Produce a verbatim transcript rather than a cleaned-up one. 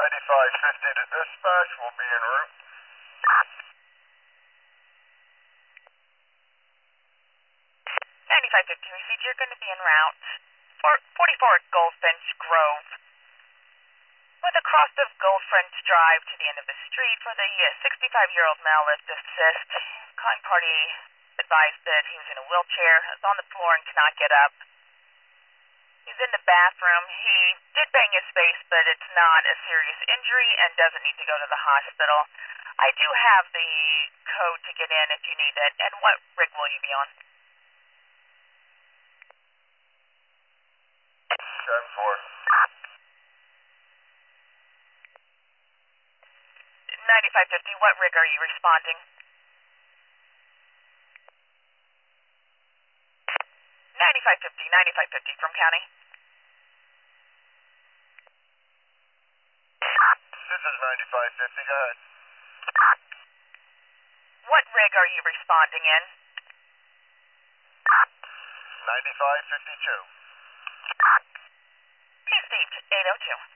ninety-five fifty to dispatch, will be en route. ninety-five fifty, received. You're going to be en route. forty-four Goldfinch Grove. With a cross of Goldfinch Drive to the end of the street for the sixty-five-year-old male lift assist. Calling party advised that he was in a wheelchair, is on the floor and cannot get up. He's in the bathroom. He did bang his face, but it's not a serious injury and doesn't need to go to the hospital. I do have the code to get in if you need it. And what rig will you be on? ten four. ninety-five fifty, what rig are you responding? ninety-five fifty, ninety-five fifty from county. This is ninety-five fifty, go ahead. What rig are you responding in? ninety-five fifty-two. Received, eight oh two.